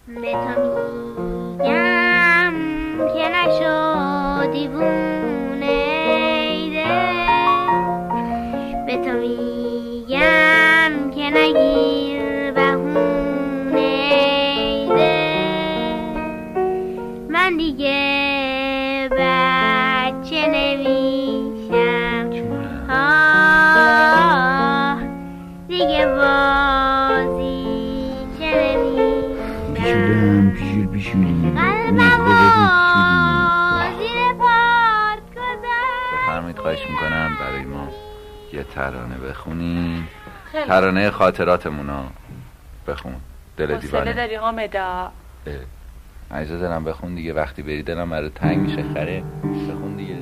به تو میگم که نشو دیوونه ای دل، به تو میگم که نگیر بهونه ای دل. من دیگه بچه نمیشم، دیگه بازی چه نمیشم، قلبمو زیر پات گذاشت. بفرمایید، خواهش میکنم برای ما یه ترانه بخونین. ترانه خاطراتمونو بخون. دل دیوانه داری حامدا؟ عزیز دلم بخون دیگه، وقتی بری دلم برای تنگ میشه. خره بخون دیگه.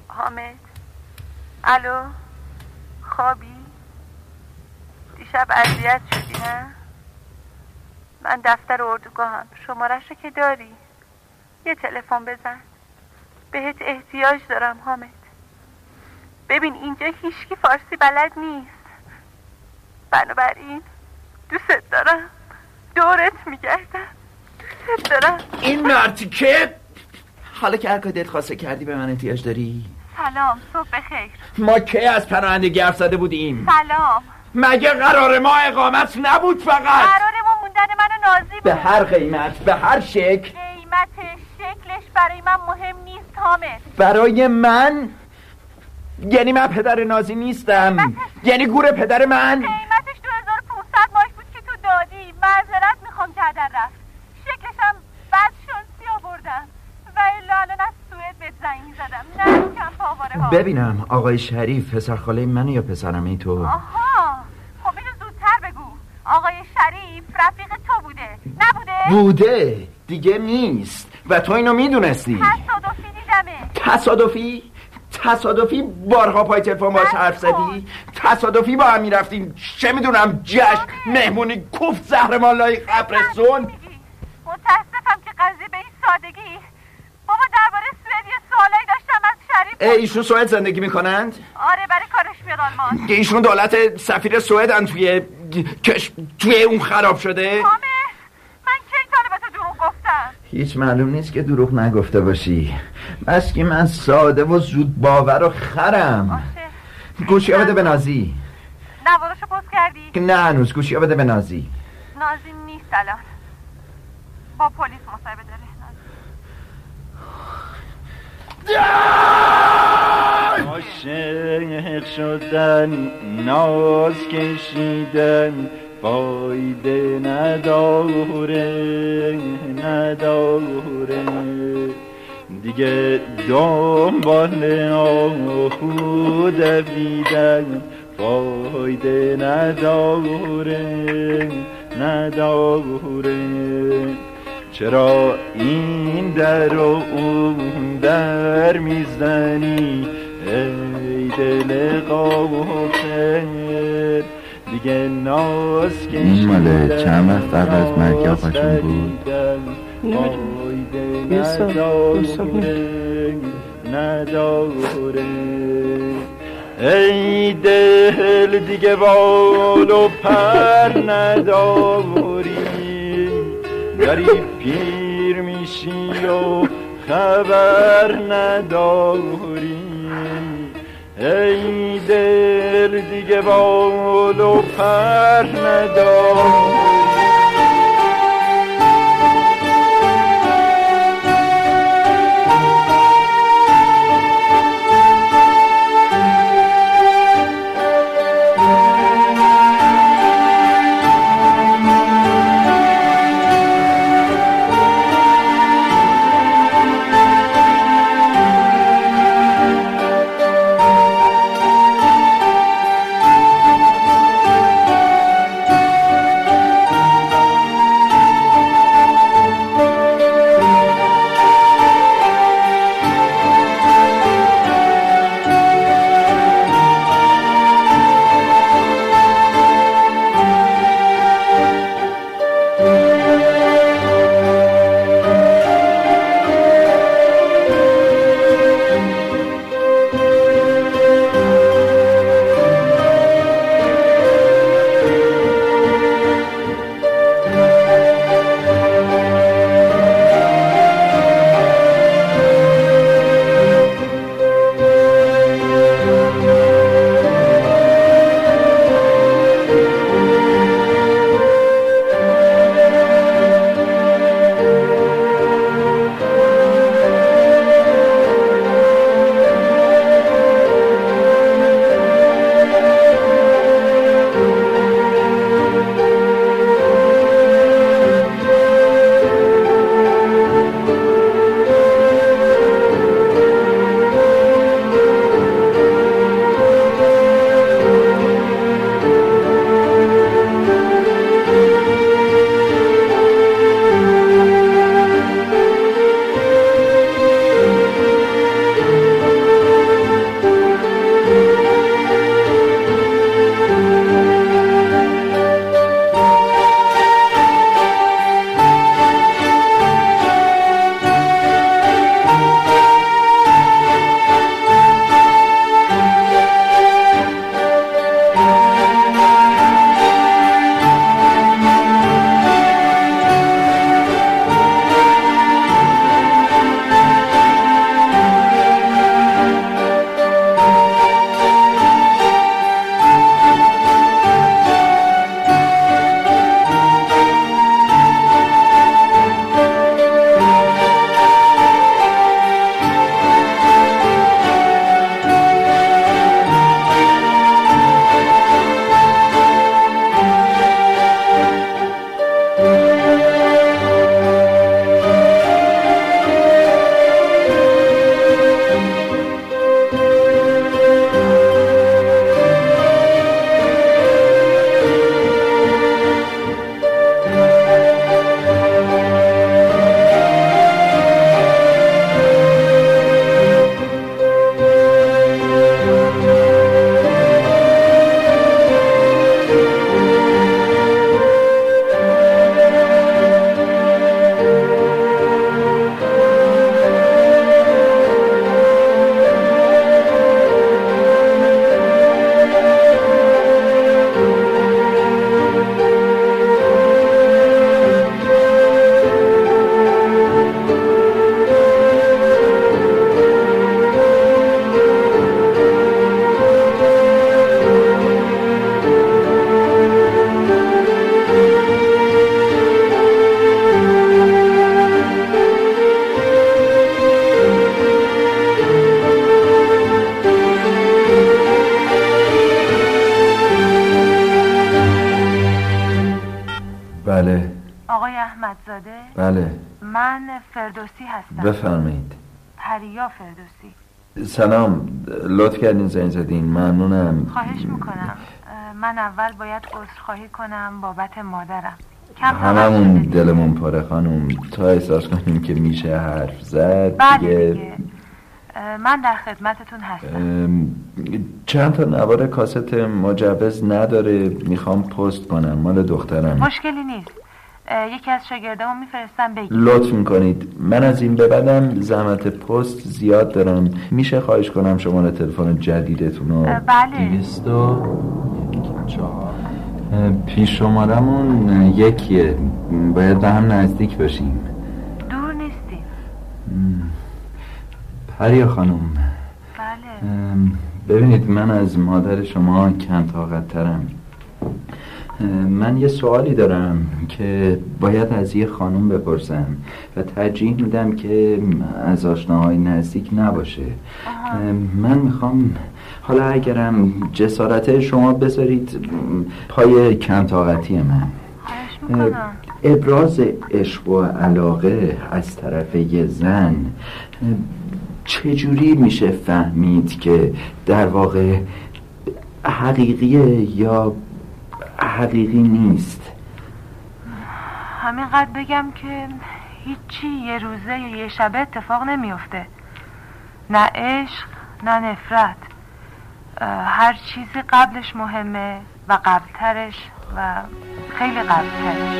حامد الو، خوابی؟ دیشب اذیت شدی نه؟ من دفتر اردوگاهم، شمارش رو که داری، یه تلفن بزن، بهت احتیاج دارم حامد. ببین اینجا هیچکی فارسی بلد نیست، بنابراین دوست دارم، دورت میگردم، دوست دارم. این مرتیکه حالا که هر کاری دلت خواسته کردی به من احتیاج داری؟ سلام، صبح بخیر. ما کی از پناهندگی حرف زده بودیم؟ سلام. مگه قرار ما اقامت نبود؟ فقط قرار ما موندن من و نازی بود. به هر قیمت، به هر شکل. قیمتش، شکلش برای من مهم نیست حامد. برای من؟ یعنی من پدر نازی نیستم؟ یعنی گور پدر من؟ قیمتش 2500 ماش بود که تو دادی. معذرت میخوام که هدر رفت. شکلش هم بد شانسی آوردم و الا الان از سوئد بهت زنگ میزدم. نه کم پاواره ها. ببینم آقای شریف پسر خاله منه یا پسرمه تو؟ آها، خب اینو زودتر بگو. آقای شریف رفیق تو بوده نبوده؟ بوده دیگه نیست و تو اینو میدونستی. تصادفی دیدمه. تصادفی بارها پای تلفن باش حرف زدی؟ تصادفی با هم میرفتیم چه میدونم جشن مهمونی کوفت زهرمالای قبرستون. متاسفم که قضیه به این سادگی. بابا درباره سوئد یه سوالایی داشتم از شریف. ایشون سوئد زندگی میکنند؟ آره برای کارش میاد آلمان. ایشون دولت سفیر سوئدن توی اون خراب شده؟ حامد من کی تا به تو دروغ گفتم؟ هیچ معلوم نیست که دروغ نگفته باشی، بس که من ساده و زود باور و خرم. گوشی بده به نازی. نوارشو پست کردی؟ نه هنوز. گوشی بده به نازی. نازی نیست الان، با پلیس مصاحبه داره. عاشق شدن، ناز کشیدن فایده نداره دیگه، دنبال آهو دویدن فایده نداره چرا این در و اون در میزنی ای دل غافل، دیگه ناز این ماله چند وقت قبل از مرگ آقاشون بود؟ نداره ای دل دیگه بال و پر نداری، داری پیر میشی و خبر نداری، ای دل دیگه بال و پر نداری. آقای احمدزاده؟ بله. من فردوسی هستم. بفرمایید. پریا فردوسی. سلام، لطف کردین زنگ زدین، ممنونم. خواهش میکنم. من اول باید عذرخواهی کنم بابت مادرم. هممون دلمون پاره خانم، تا احساس کنیم که میشه حرف زد. بله دیگه. من در خدمتتون هستم. چند تا نوار کاست مجوز نداره، میخوام پست کنم، مال دخترم. مشکلی نیست، یکی از شاگردامو میفرستم بگیر. لطف میکنید، من از این به بعدم زحمت پست زیاد دارم، میشه خواهش کنم شماره تلفن جدیدتون رو؟ بله. 204 پیش شمارمون یکیه، باید به هم نزدیک باشیم. دور نیستیم. پریا خانم. بله. ببینید، من از مادر شما کم طاقت ترم. من یه سوالی دارم که باید از یه خانم بپرسم و ترجیح میدم که از آشناهای نزدیک نباشه. من میخوام، حالا اگرم جسارت شما بذارید پای کم طاقتی من، خواهش میکنم. ابراز عشق و علاقه از طرف یه زن چجوری میشه فهمید که در واقع حقیقیه یا حقیقی نیست؟ همینقدر بگم که هیچی یه روزه یا یه شبه اتفاق نمیفته. نه عشق نه نفرت. هر چیزی قبلش مهمه و قبلترش و خیلی قبلترش.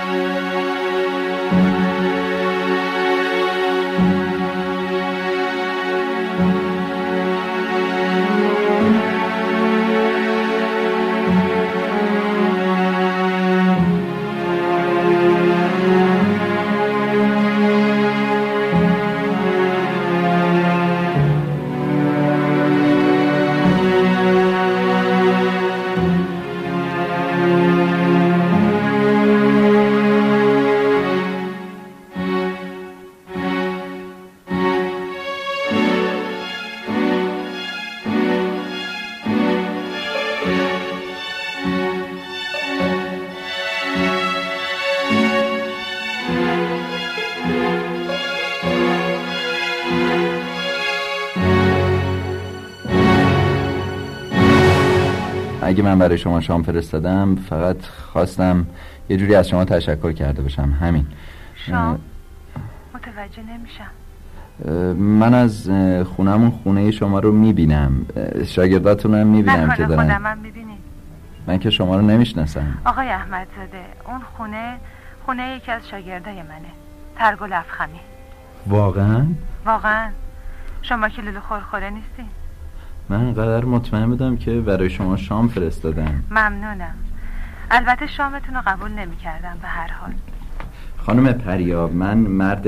اگه من برای شما شام فرستادم، فقط خواستم یه جوری از شما تشکر کرده باشم، همین. شام؟ متوجه نمیشم. من از خونمون خونه شما رو میبینم، شاگرداتونم میبینم که دارن. خودم هم میبینید؟ من که شما رو نمیشناسم. آقای احمدزاده، اون خونه یکی از شاگردای منه، ترگل افخمی. واقعا؟ واقعا. شما که لولو خورخوره نیستین. من قدر مطمئن بودم که برای شما شام فرستادم. ممنونم. البته شامتون رو قبول نمی کردم به هر حال. خانم پریا، من مرد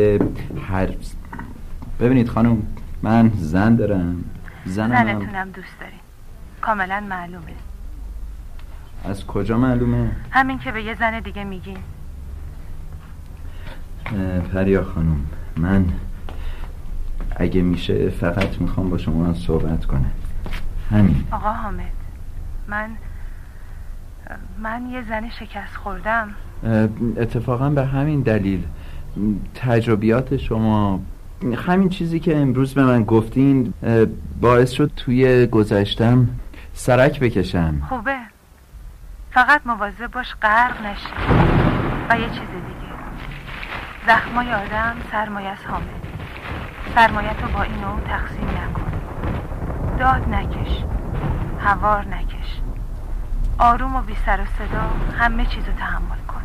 ببینید خانم، من زن دارم. زنتونم دوست داریم، کاملا معلومه. از کجا معلومه؟ همین که به یه زن دیگه میگین. پریا خانم، من اگه میشه فقط میخوام با شما صحبت کنم، همین. آقا حامد، من یه زن شکست خوردم. اتفاقا به همین دلیل تجربیات شما، همین چیزی که امروز به من گفتین باعث شد توی گذشتم سرک بکشم. خوبه، فقط مواظب باش غرق نشی. و یه چیز دیگه، زخمای آدم سرمایه است حامد. سرمایت رو با این نوع تقسیم نکن. داد نکش، هوار نکش. آروم و بی سر و صدا همه چیز رو تحمل کن.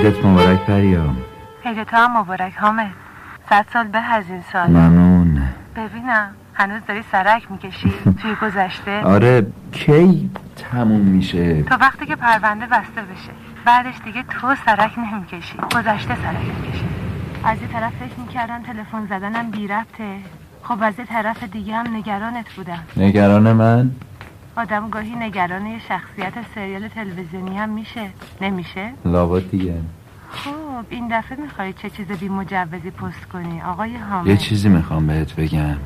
عیدت مبارک پریا. عید تو هم مبارک حامد. 100 سال به از این سال. ممنون. ببینم هنوز داری سرک میکشی توی گذشته؟ آره، کی تموم میشه؟ تا وقتی که پرونده بسته بشه. بعدش دیگه تو سرک نمیکشی، گذشته سرک میکشی. از یه طرف فکر میکردن تلفن زدنم بی ربطه، خب از یه طرف دیگه هم نگرانت بودم. نگران من؟ آدم گاهی نگران یه شخصیت سریال تلویزیونی هم میشه، نمیشه؟ لابد دیگه. خب این دفعه میخوای چه چیز بی مجوزی پست کنی آقای حامد؟ یه چیزی میخوام بهت بگم.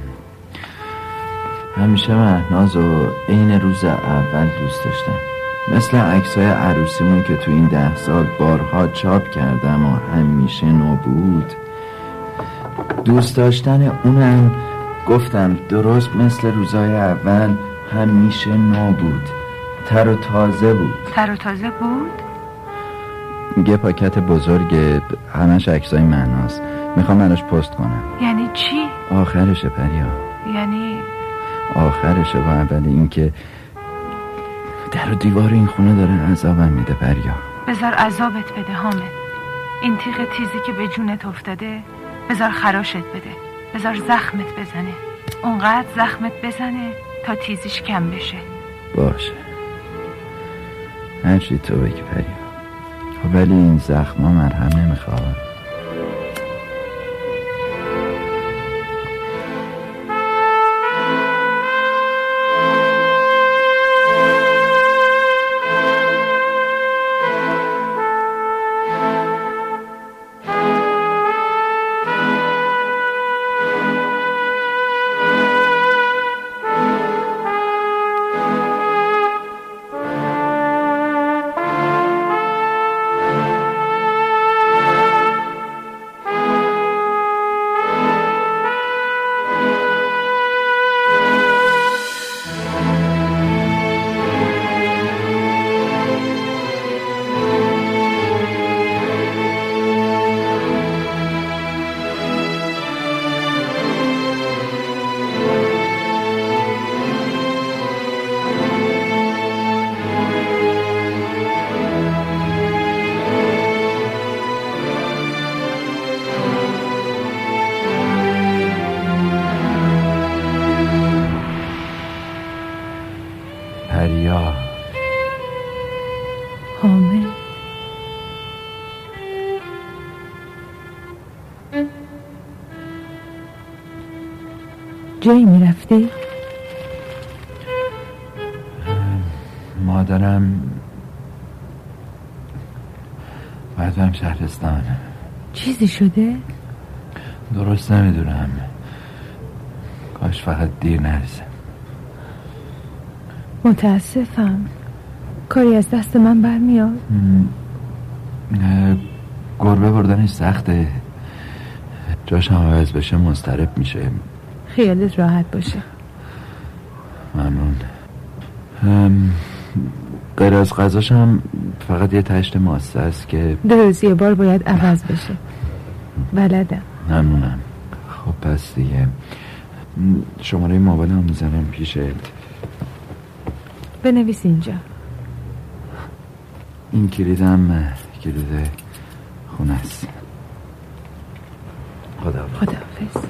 همیشه مهنازو عین روز اول دوست داشتم، مثل عکسای عروسیمون که تو این 10 سال بارها چاپ کردم و همیشه نو بود. دوست داشتن اونم گفتم درست مثل روزای اول همیشه نو بود، تر و تازه بود. تر و تازه بود؟ یه پاکت بزرگ همش عکسای مهناز، میخوام براش پست کنم. یعنی چی؟ آخرشه پریا. یعنی آخرشه و اول این که در و دیوار این خونه داره عذابم میده پریا. بذار عذابت بده حامد. این تیغ تیزی که به جونت افتاده بذار خراشت بده، بذار زخمت بزنه، اونقدر زخمت بزنه تا تیزیش کم بشه. باشه، هرچی تو بگی پریا، ولی این زخما مرهم نمیخواد. پریا. حامد جایی میرفتی؟ مادرم باید برم شهرستان. چیزی شده؟ درست نمیدونم، کاش فقط دیر نرسه. متاسفم، کاری از دست من برمیاد. گربه بردنش سخته، جاش هم عوض بشه مضطرب میشه. خیالت راحت باشه. ممنون. غیر از غذاش هم فقط یه تشت ماسته است که 2 روز یه بار باید عوض بشه. بلدم. ممنونم. خب پس دیگه شماره موبایلم میزنم پیشت. بنویس اینجا. این کلیدم کلید خونه است. خداحافظ.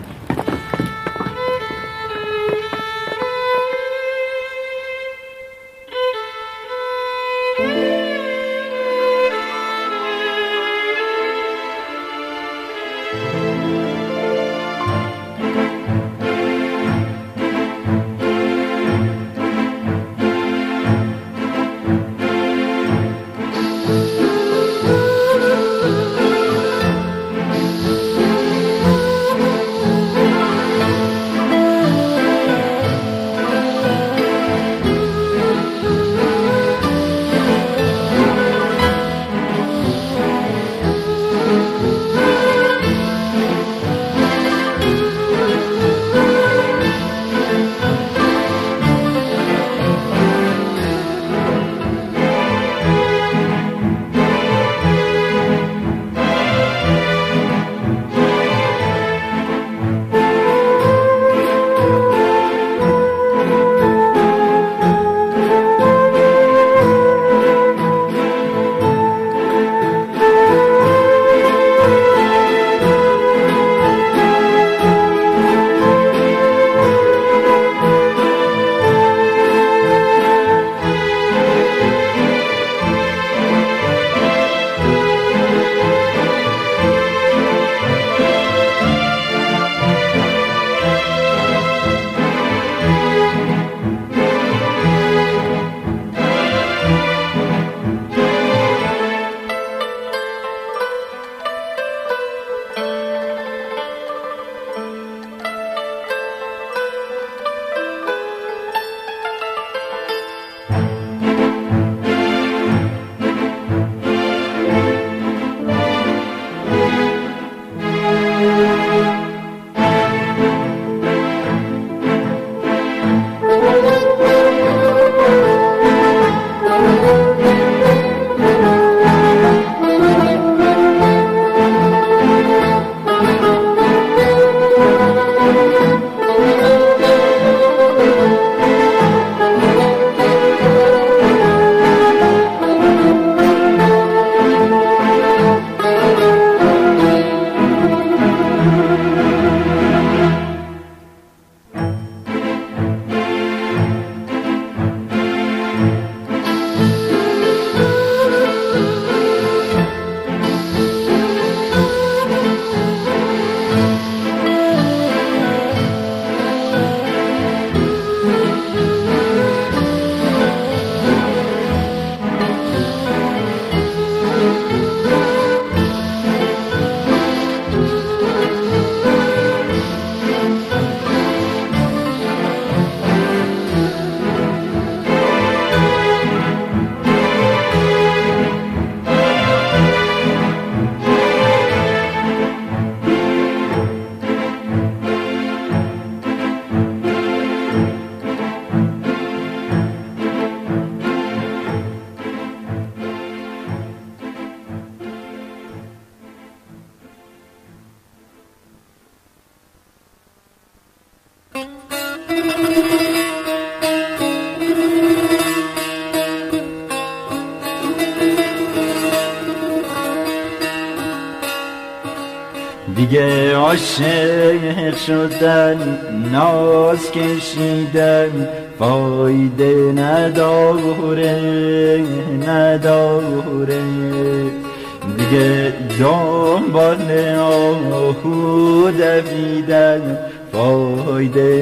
دیگه عاشق شدن ناز کشیدن فایده نداره نداره دیگه دنبال آهو دویدن فایده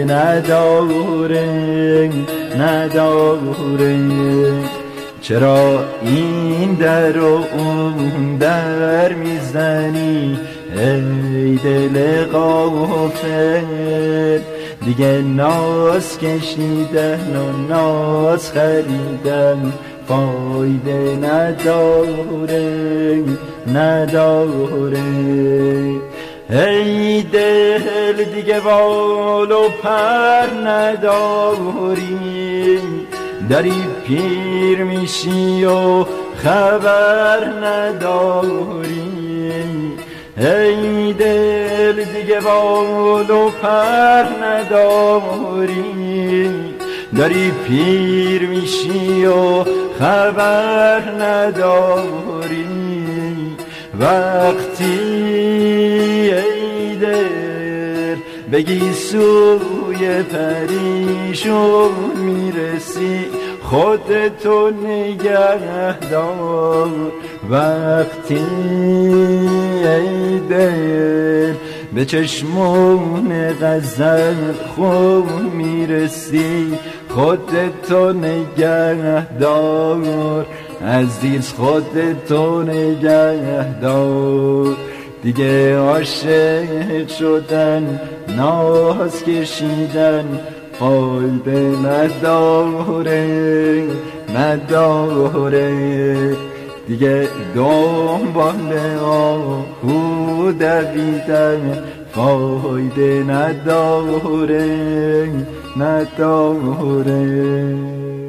نداره نداره چرا این در و اون در میزنی ای دل غافل دیگه ناز کشیدن و ناز خریدن فایده نداره نداره ای دل دیگه بال و پر نداری داری پیر میشی و خبر نداری ای دل دیگه بال و پر نداری داری پیر میشی و خبر نداری وقتی ای دل بگی سوی پریشون میرسی خودتو نگه دار وقتی ای دل به چشمون غزل خون میرسی خودتو نگه دار عزیز خودتو نگه دار دیگه عاشق شدن ناز کشیدن فایده نداره نداره دیگه دنبال آهو دویدن فایده نداره نداره